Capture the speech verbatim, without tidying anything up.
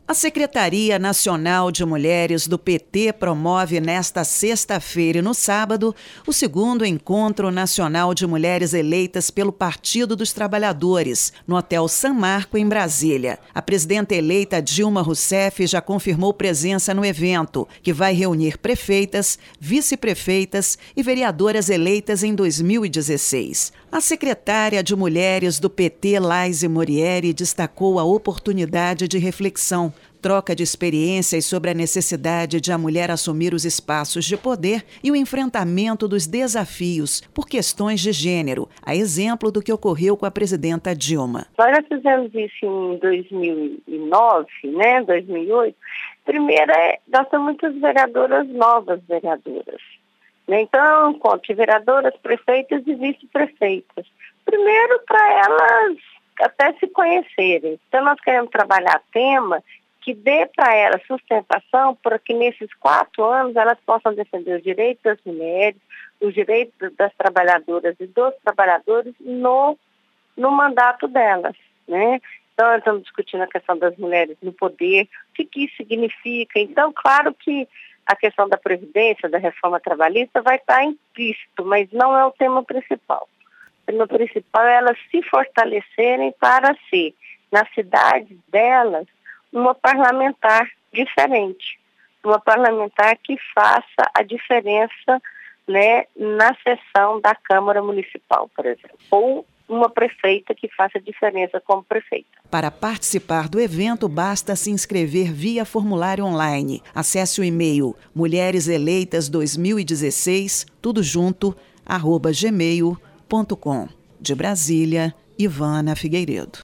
A Secretaria Nacional de Mulheres do P T promove nesta sexta-feira e no sábado o segundo Encontro Nacional de Mulheres eleitas pelo Partido dos Trabalhadores, no Hotel San Marco, em Brasília. A presidenta eleita Dilma Rousseff já confirmou presença no evento, que vai reunir prefeitas, vice-prefeitas e vereadoras eleitas em dois mil e dezesseis. A secretária de Mulheres do P T, Laise Morieri, destacou a oportunidade de reflexão, troca de experiências sobre a necessidade de a mulher assumir os espaços de poder e o enfrentamento dos desafios por questões de gênero, a exemplo do que ocorreu com a presidenta Dilma. Nós já fizemos isso em dois mil e nove, né, dois mil e oito. Primeiro, é, nós temos muitas vereadoras novas, vereadoras. Né? Então, conte vereadoras, prefeitas e vice-prefeitas. Primeiro, para elas até se conhecerem. Então, nós queremos trabalhar tema que dê para elas sustentação para que nesses quatro anos elas possam defender os direitos das mulheres, os direitos das trabalhadoras e dos trabalhadores no, no mandato delas, né? Então, nós estamos discutindo a questão das mulheres no poder, o que, que isso significa. Então, claro que a questão da Previdência, da reforma trabalhista vai estar implícito, mas não é o tema principal. O tema principal é elas se fortalecerem para ser, nas cidades delas, uma parlamentar diferente, uma parlamentar que faça a diferença, né, na sessão da Câmara Municipal, por exemplo, ou uma prefeita que faça diferença como prefeita. Para participar do evento, basta se inscrever via formulário online. Acesse o e-mail mulheres eleitas dois mil e dezesseis, tudo junto, arroba gmail ponto com. De Brasília, Ivana Figueiredo.